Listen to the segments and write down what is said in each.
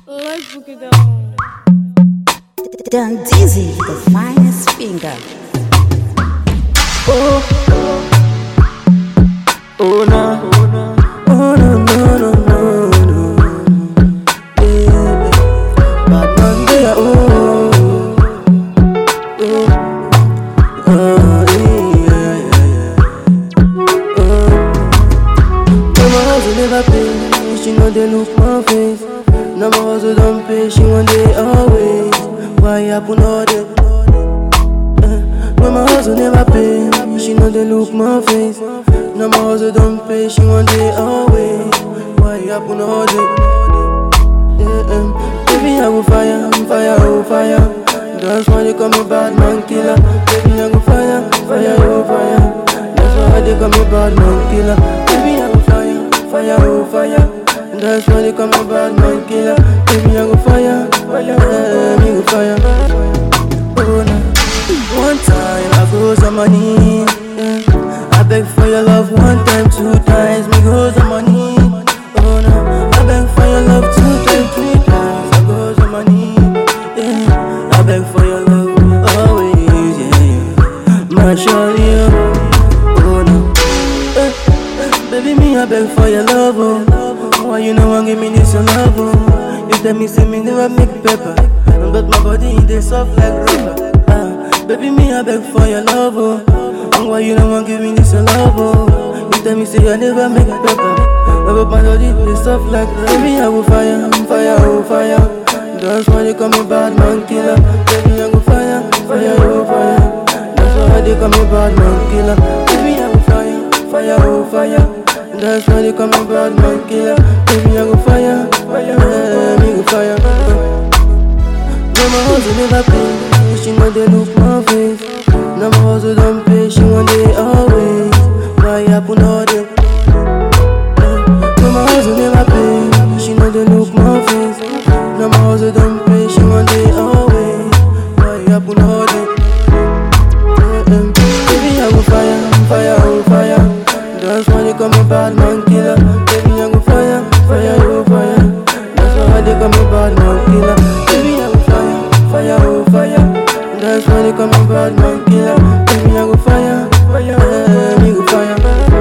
Let's book it down. Done dizzy, the finest finger. Oh, oh no, oh no, no, no, no, no. Yeah, bad man there, oh, yeah, yeah. No my hustle never pay, she know they look my face. No my hustle don't pay, she want they always. Why happen all day? When my hustle never pay, she know they look my face. No my hustle don't pay, she want they always. Why happen all day? Baby I go fire, fire, oh fire. That's why they call me bad man killer. Baby I go fire, fire, oh fire. That's why they call me bad man killer. Baby I go fire, fire, oh fire. That's why they call me bad man killer. Baby I go fire, fire, me go fire. Oh no. One time I go some money, yeah. I beg for your love one time, two times, me go some money. Oh no, I beg for your love two times, three times, I go some money, yeah. I beg for your love always, yeah. My shawty, oh no, baby me I beg for your love, oh. Why you know want give me this your love, oh? You tell me say me never make pepper, but my body they soft like rubber. Baby, me I beg for your love, oh. And why you don't want give me this your love, oh? You tell me say I never make a pepper, but my body they soft like rubber. Baby, I go fire, fire, oh fire. That's why they call me bad man killer. Baby, I go fire, fire, oh fire. That's why they call me bad man killer. Baby, I go fire, fire, oh fire. That's why they call me bad man killer. Baby, I go fire, fire, me go fire. No my hustle never pay, she know they look my face. No my hustle don't pay, she want they always. Why happen all day? No my hustle never pay, she know they look my face. No my hustle don't pay, she want they always. Why happen all day? Baby I go fire, fire, oh fire. That's why they call me bad man killer. Baby I go fire, fire, oh fire. That's why they call me bad man killer. Baby I go fire, oh fire. That's why they call me bad man killer. Baby I go fire, fire, me go fire.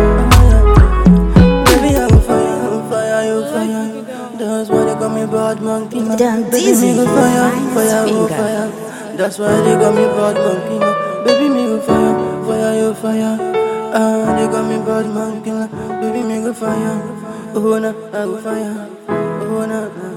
Baby I go fire, fire, oh fire. That's why they call me bad man killer. Done Baby dizzy, me go the fire, finest fire, oh finger. fire. That's why they call me bad man killer. Baby me go fire, fire, oh fire. They call me bad man killer. Baby me go fire, oh na, I go fire, oh na.